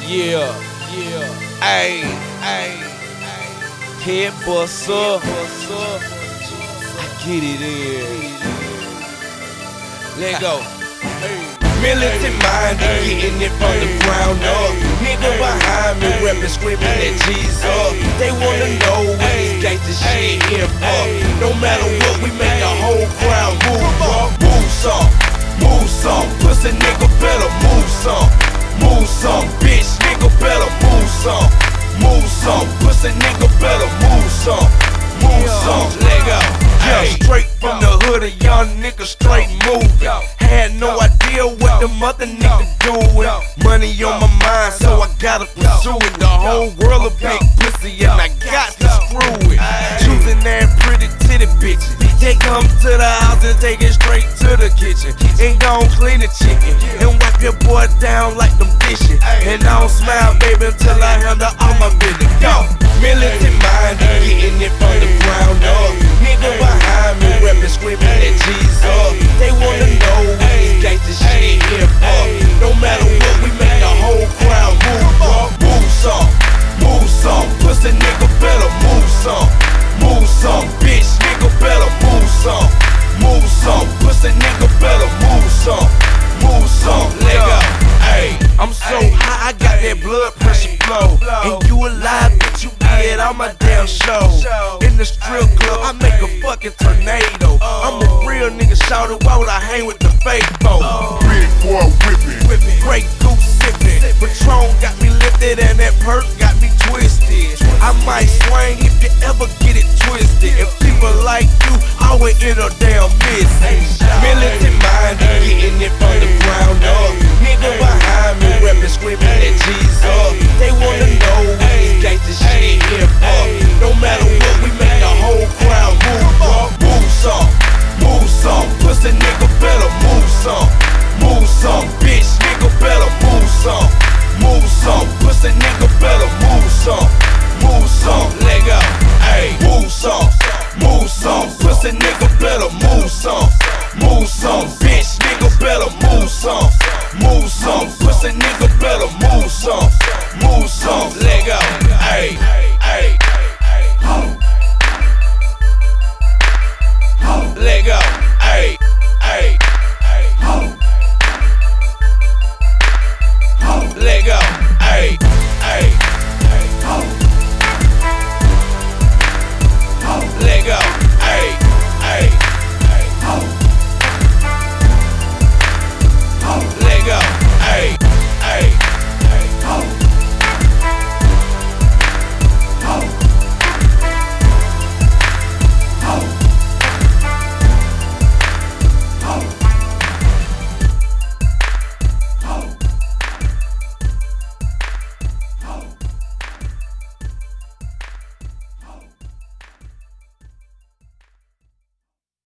Yeah, ayy, head bust up, I get it in. Let go. Militant minded, getting it from the ground up. Nigga behind me, reppin', screaming that G's up. They wanna know what this gangsta shit here for. No matter what, we make the whole crowd move up. Move some, pussy nigga better move some. Move some, bitch nigga better move some. Move some, pussy nigga better move some. Move some, leg up. Yeah, straight from the hood, a young nigga straight moving. Had no idea what the mother nigga doing. Money on my mind, so I gotta pursue it. The whole world a big pussy, and I got to screw it. Choosing that pretty titty bitches. They come to the house and take it straight to the kitchen. And gon' clean the chicken and wipe your boy down like them dishes. And I don't smile, baby, until I handle all my business. Go! Militant minded, getting it from the ground up. Nigga behind me, reppin', screaming that G's up. They wanna know what this gangsta shit here for. No matter what, we make the whole crowd move up. Move some, pussy nigga better move some. Move some, bitch nigga better move some. Move some, pussy nigga better move some. Move some, leg up. Ayy, I'm so high, I got that blood pressure flow. And you alive, bitch, you dead on my damn show. In the strip club, I make a fucking tornado. I'm a real nigga, shout it, why would I hang with the fake folks? Big boy whippin', Grey Goose sippin', Patron got me lifted and that perk got me twisted. I might swing if you ever get it twisted. If people like you, always in a damn miss. Militant minded, getting it from the ground up. Nigga behind me, reppin', screaming that G's up. They wanna know what this gangsta shit here for. No matter what, we make the whole crowd move up. Move some, pussy nigga better move some. Move some, bitch nigga better move some. Move some, pussy nigga better move some. Move some, leg up, ayy. Move some, pussy nigga better move some. Move some, bitch nigga better move some. Move some, pussy nigga better move some.